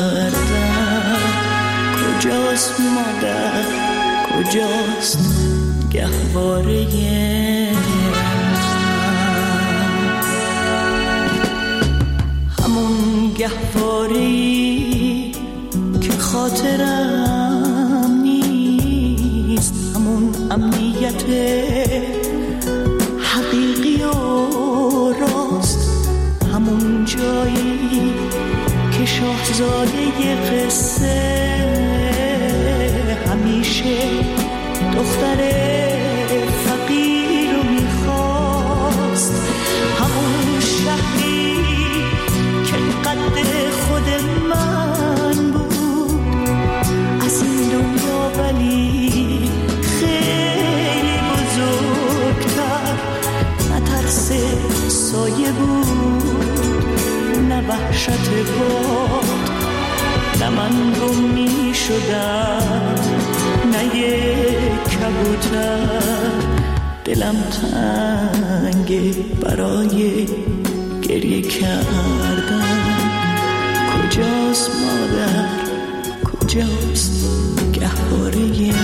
کردن. کجاست مادر، کجاست گهواره همون گهواره‌ای که خاطرم نیست، همون امنیت حقیقی و راست، همون جایی که شاهزاده قصه همیشه دختر فقیر رو میخواست، همون شهری که قد خود من بود از این دنیا، ولی خیلی بزرگتر، نه ترس سایه بود نه وحشت باد، نه من گم می شدم نه یک کبوتر. دلم تنگه برای گریه کردن. کجاست مادر، کجاست گهواره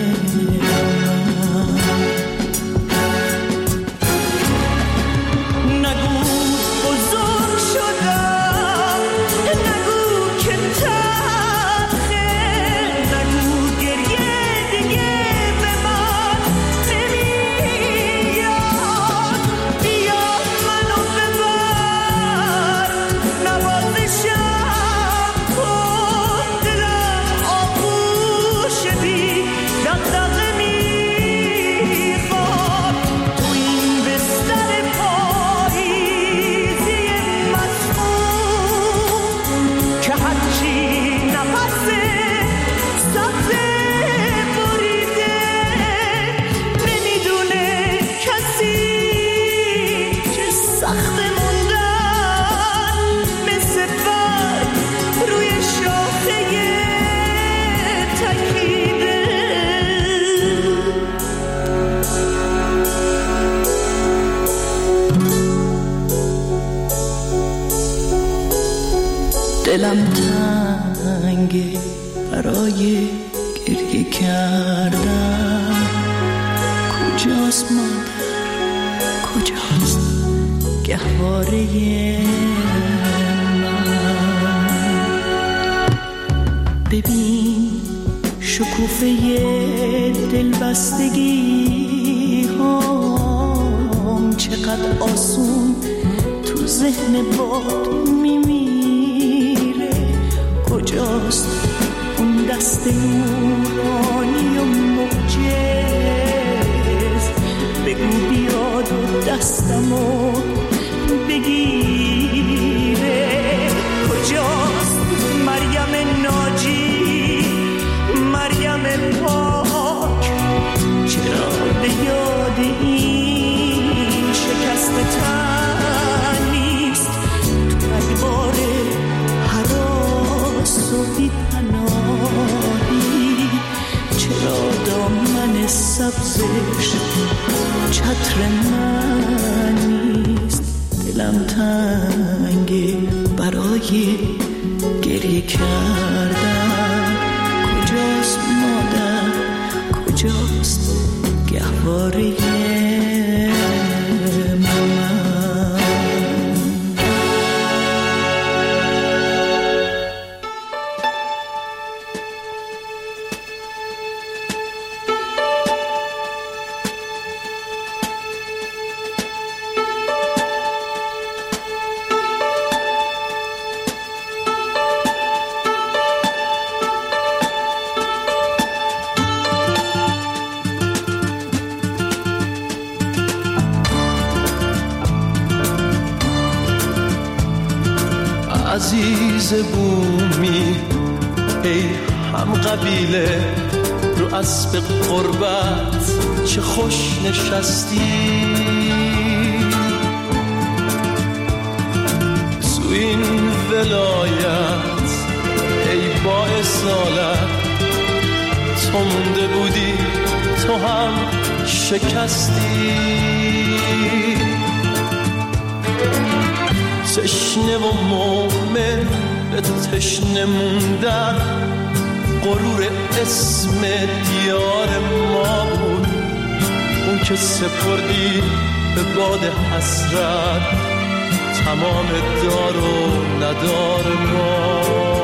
دلم تنگه برای گریه کردن. کجاست مادر، کجاست گهواره من؟ ببین شکوفه دلبستگی هم چقدر آسون تو ذهن باد میمیره. کجاست اون دست نورانی و معجز؟ بگو بیاد و دستمو بگیره. کجاست مریم ناجی، مریم پاک؟ چرا به یاد این شکست تن نیست؟ تو اگبار حراس و بی پناهی چرا دامن سبزش چتر من نیست؟ دلم تنگه برای گریه کردن. کجاست مادر، کجاست گهواره عزیز بومی ای هم قبیله، رو اسب قربت چه خوش نشستی. تو این ولایت ای با اصالت، تو مونده بودی تو هم شکستی. تشنه و مومن به تشنه موندن غرور اسم دیار ما بود، اون که سپردی به باد حسرت تمام دار و ندار ما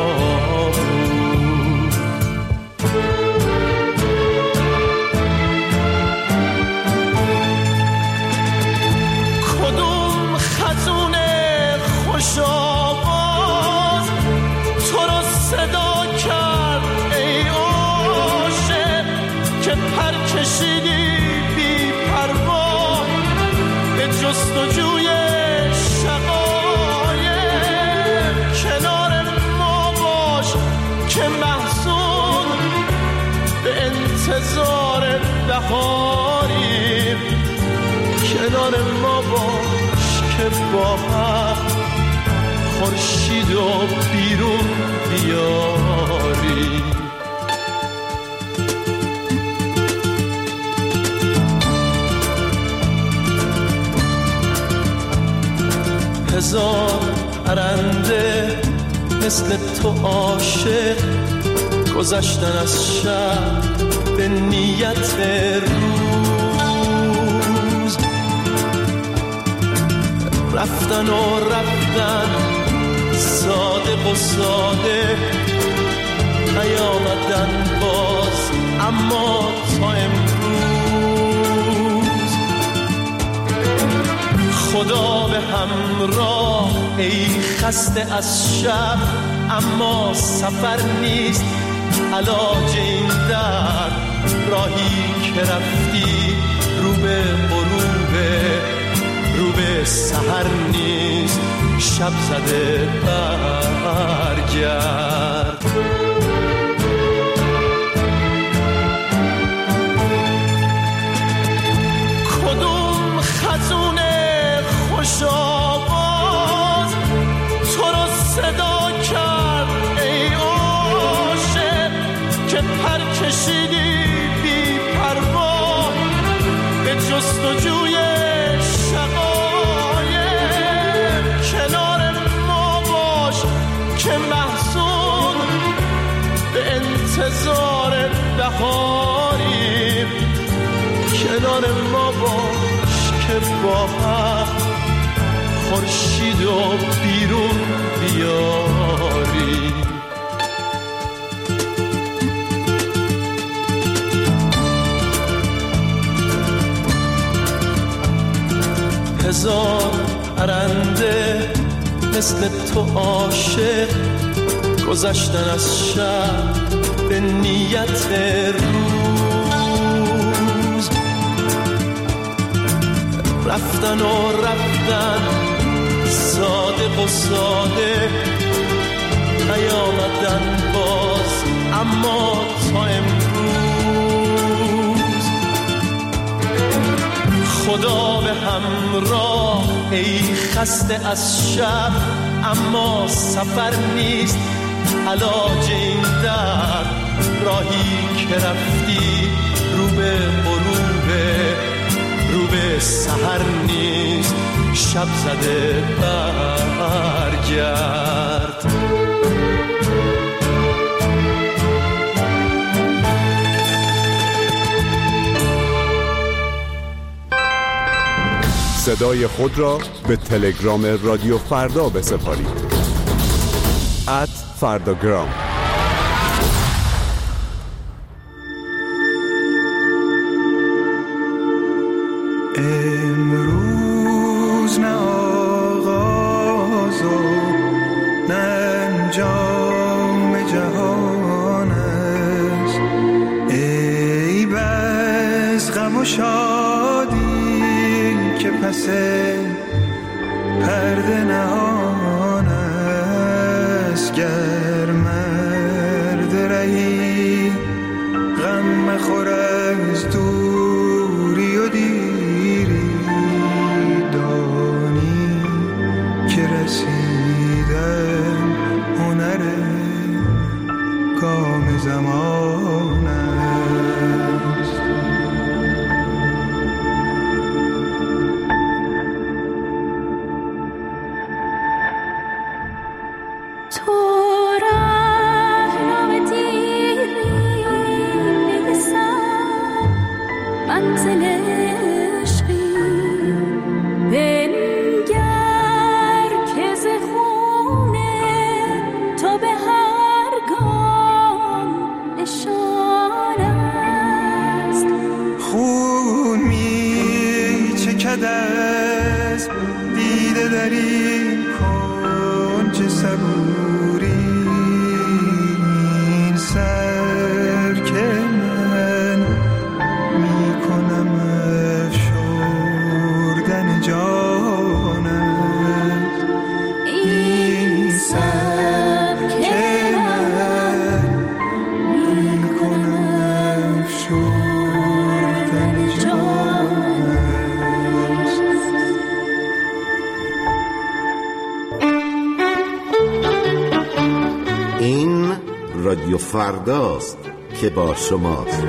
بود. کدوم خزون خوش آواز تو رو صدا کرد ای عاشق که پر کشیدی بی پروا به جستجوی شقایق. کنار ما باش که محزون به انتظار بهاریم، کنار ما باش که با هم خورشید و بیرون بیاری. هزار پرنده مثل تو عاشق گذشتن از شب به نیت روز، رفتن و رفتن صادق و صادق نیامدن باز اما تا امروز. خدا به همراه ای خسته از شب، اما سفر نیست علاج این درد. راهی که رفتی رو به غروبه، رو به سحر نیست شب زده برگرد. کدوم خزون خوش آواز تو رو صدا کرد ای عاشق که پر کشیدی بی پروا به جستجوی شقایق. کنار ما باش که محزون به انتظار بهاریم، کنار ما باش که با هم خورشید و بیرون بیاری. هزار پرنده مثل تو عاشق گذشتن از شب به نیت روز، رفتن و رفتن صادق و صادق نیامدن باز اما تا امروز. خدا به همراه ای خسته از شب، اما سفر نیست علاج این درد. راهی که رفتی رو به غروبه، رو به سحر نیست شب زده برگرد. صدای خود را به تلگرام رادیو فردا بسپارید. @فرداگرام. امروز نه آغاز و نه انجام جهان است، ای بس غم و شادی که پس پرده نهان است. گر مرد رهی غم مخور از دوری و دیری، دانی که رسیدن هنر گام زمان است. تو این رادیو فرداست که با شماست.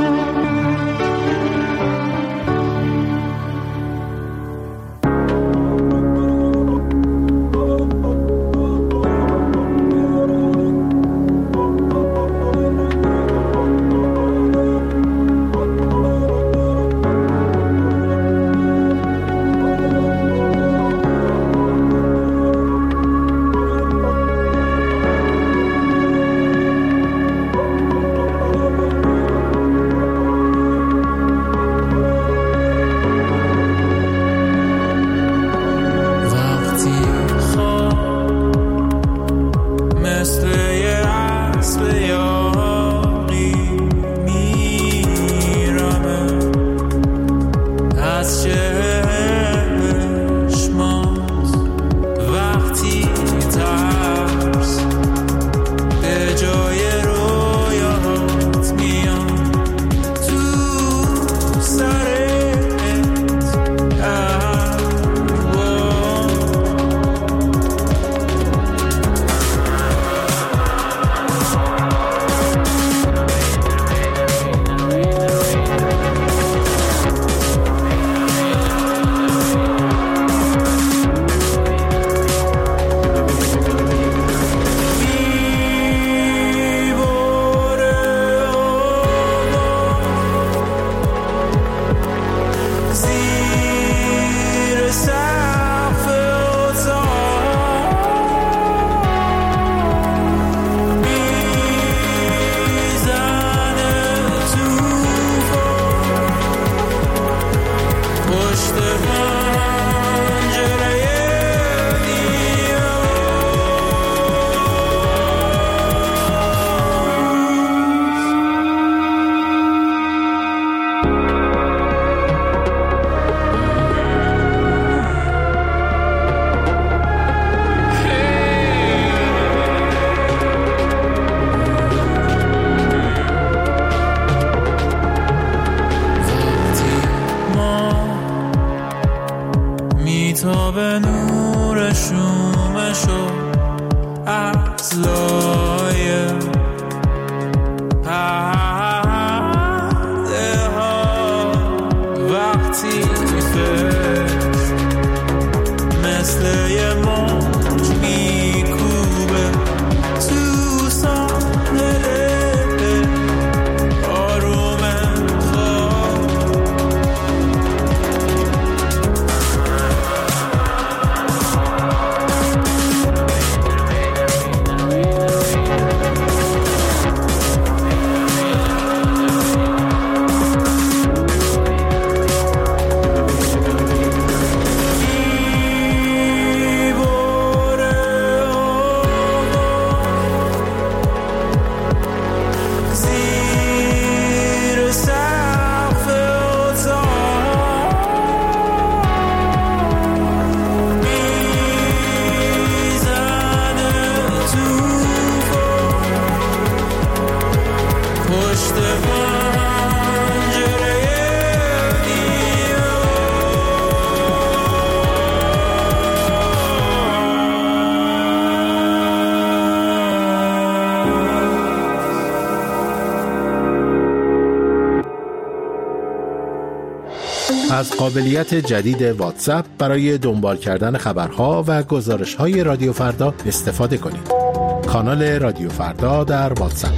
از قابلیت جدید واتساپ برای دنبال کردن خبرها و گزارش‌های رادیو فردا استفاده کنید. کانال رادیو فردا در واتساپ.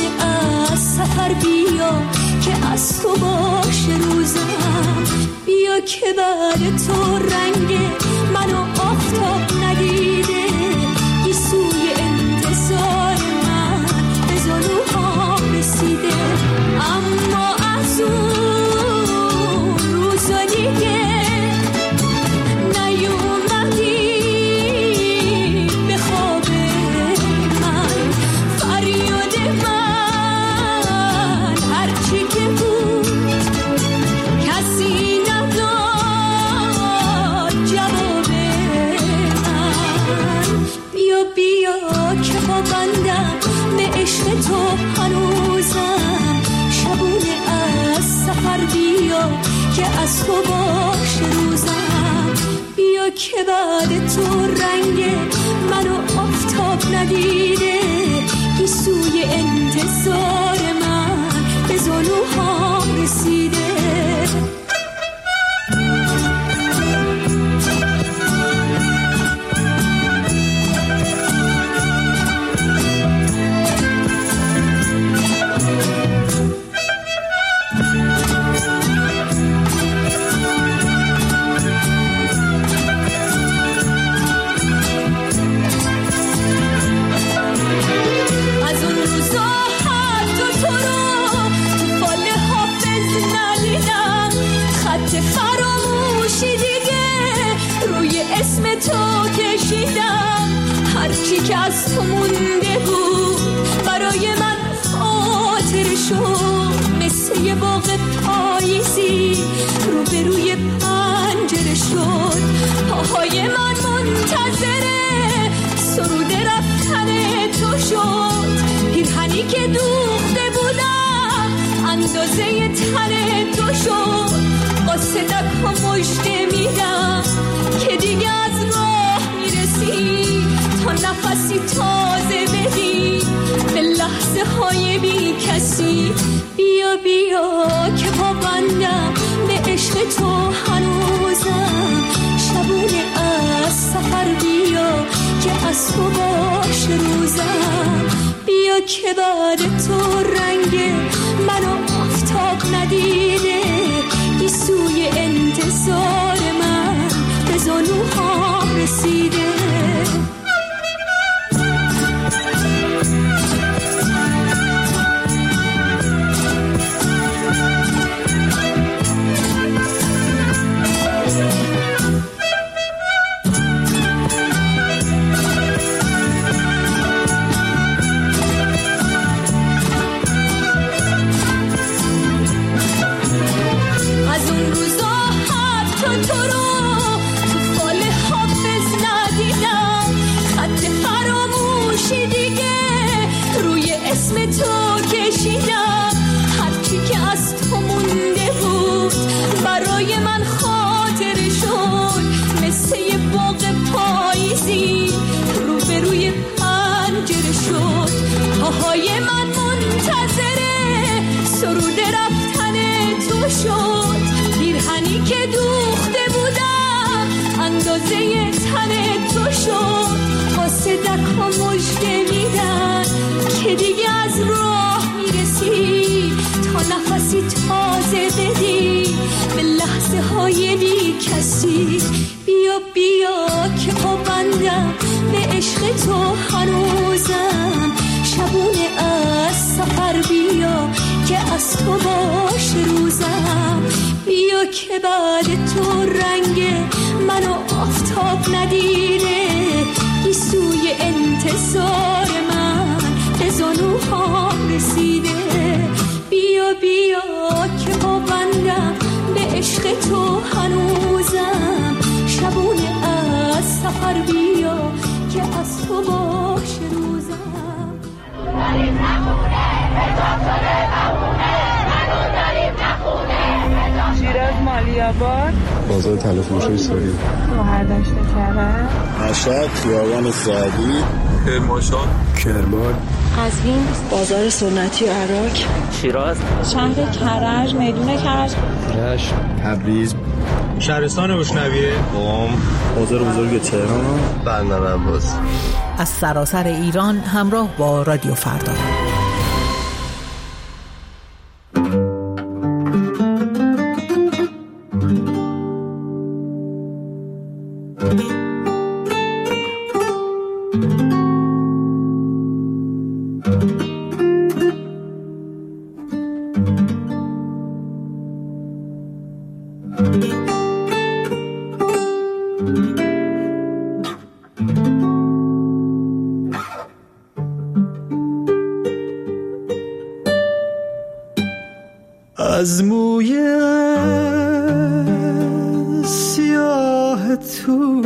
سفر بیا که از تو باشه روزم، بیا بیا که بعد تو رنگ منو آفتاب ندیده، گیسوی انتظار من به زانوهام رسیده. اما از اون روزا دیگه نیومدی به خواب من، فریاد من هرچی که بود کسی نداد جواب من. بیا بیا که پابندم به عشق تو هنوزم، شبونه از سفر بیا که از تو باشه روزم. بیا که بعد تو رنگ منو آفتاب ندیده، گیسوی انتظار من به زانوهام رسیده. هرچی که از تو مونده بود برای من خاطر شد، مثل یه باغ پاییزی روبروی پنجره شد. پاهای من منتظره سرود رفتن تو شد، پیرهنی که دوخته بودم اندازه تن تو شد. قاصدک ها مژده میدم که دیگه از راه میرسی، تا نفسی تازه بدی به لحظه های بی کسی. بیا بیا که پابندم به عشق تو هنوزم، شبونه از سفر بیا که از تو باشه روزم. بیا که بعد تو رنگ منو آفتاب ندیده، گیسوی انتظار من به زانوهام رسیده. بیا بیا که پابندم به عشق تو هنوزم، شبونه از سفر بیا که از تو باشه روزم. بیا که بعد تو رنگ منو آفتاب ندیده، گیسوی انتظار من به زانوهام رسیده. بیا بیا که پابندم به عشق تو هنوزم، شبونه از سفر بیا که از تو باشه روزم. داریم نخونه حجاب شده بمونه، منو داریم نخونه. شیراز مالیاباد، بازار تلفروشی سوری، مهردشت کرد، مشهد خیابان سعدی، کرمانشاه، کرمان، قزوین، بازار سنتی و عراق، شیراز، شهر کرج، میدون کرج، رشت، تبریز، شهرستان بشنویه، قم، بازار بزرگ تهران، بندر عباس. از سراسر ایران همراه با رادیو فردا. از موی سیاه تو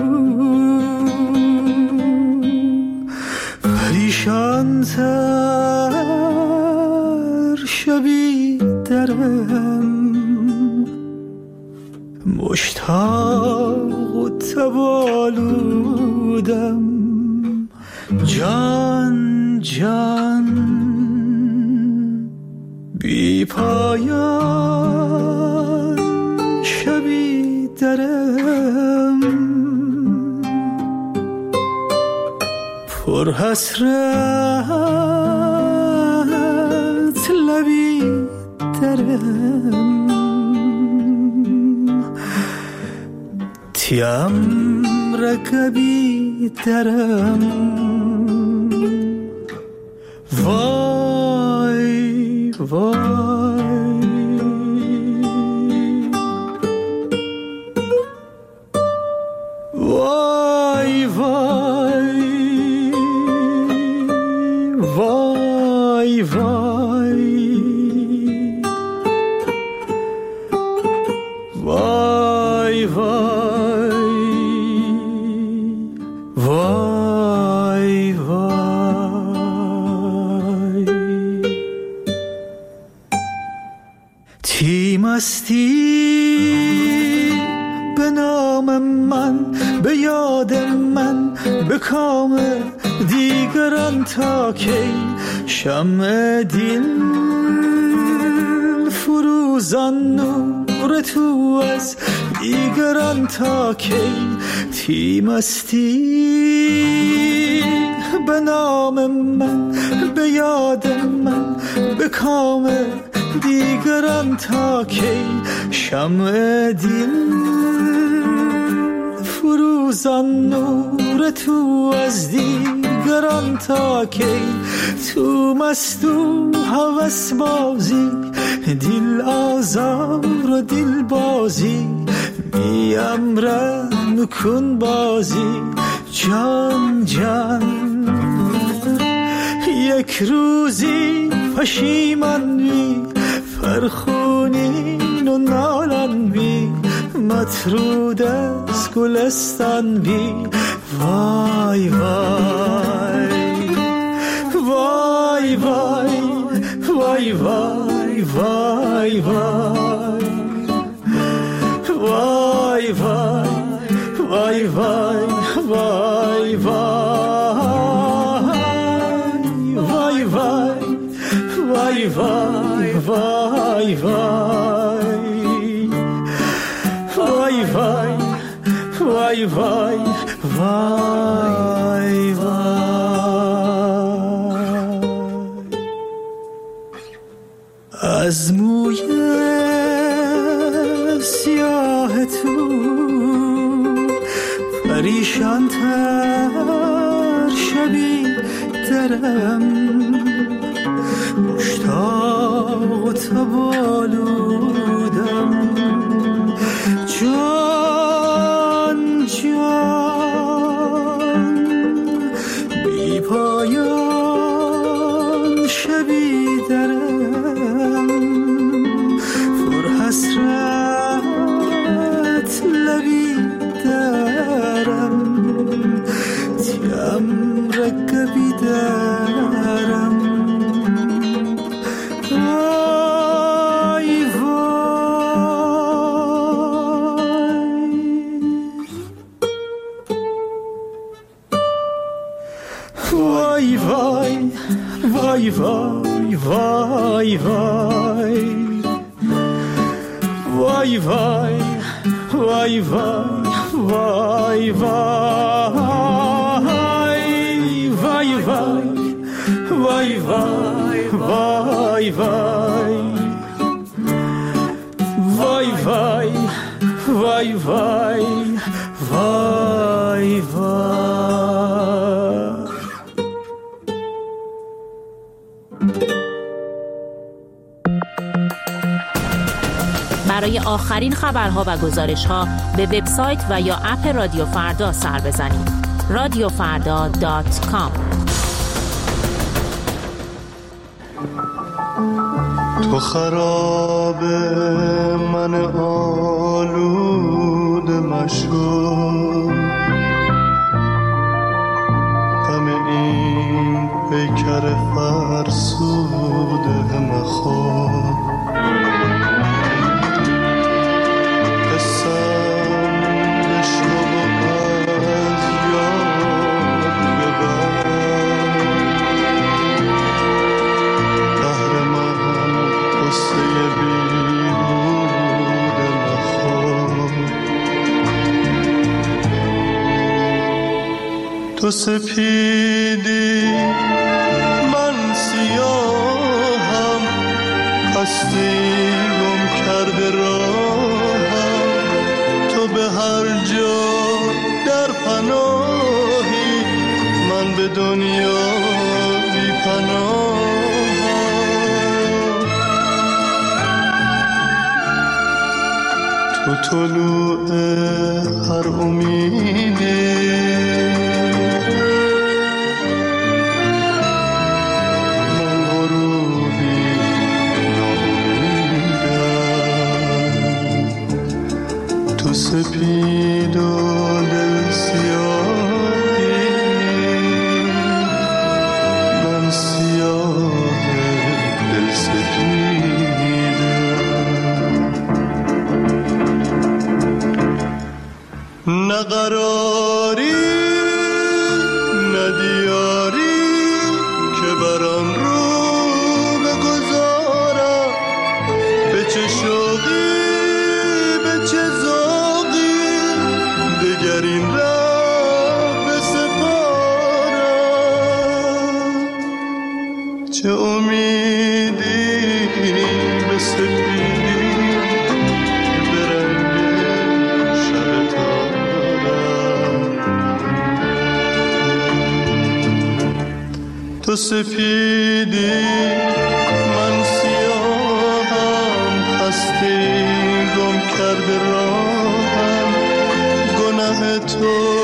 پریشان‌تر شبی درم، مشتاق و تبالودم، جان جان بی پایان شبی درم، پر حسرت لبی درم، تیم رکبی درم، وای وای وای وای وای وای وای وای تیمستی به نام من، به یاد من، به کام دیگران تا کی، شمع دل فروزان نور تو از دیگران تا کی، تیمستی به نام من، به یاد من، به کام دیگران تا کی، شمع دل فروزان نور تو از دیگران تا کی، تو مست و هوس بازی، دل آزار و دل بازی، بی امرن کن بازی، جان جان یک روزی پشیمان بی، فرخونین و نالان بی، مطرود از گلستان بی، وای وای وای وای وای وای وای وای وای وای وای وای وای وای وای وای از موی سیاه تو پریشان تر شبی درم، مشتاق و تبالودم، جان جان بی پایان شبی درم، پر حسرت لبی درم، تیم رکبی درم، وای وای وای وای وای وای وای وای وای وای وای وای وای وای وای وای وای. برای آخرین خبرها و گزارش‌ها به وبسایت و یا اپ رادیو فردا سر بزنید. radiofarda.com. تو خراب من آلود مشو، غم این پیکر فرسوده مخواه، تو سپیدی من سیاهم، هستی گم کرده راهم، تو به هر جا در پناهی، من به دنیا بی پناهم. تو طلوع هر امیدی، سپید و دل سیاهی، من سیاه دل سپیدم. نه قراری نه دیاری که بران رو بگذارم، به چه شوقی به چه گر این راه بسپارم، چه امیدی به سپیدی به رنگ شب تارم. تو سپیدی من سیاهم، هستی گم کرده راهم، گناه تو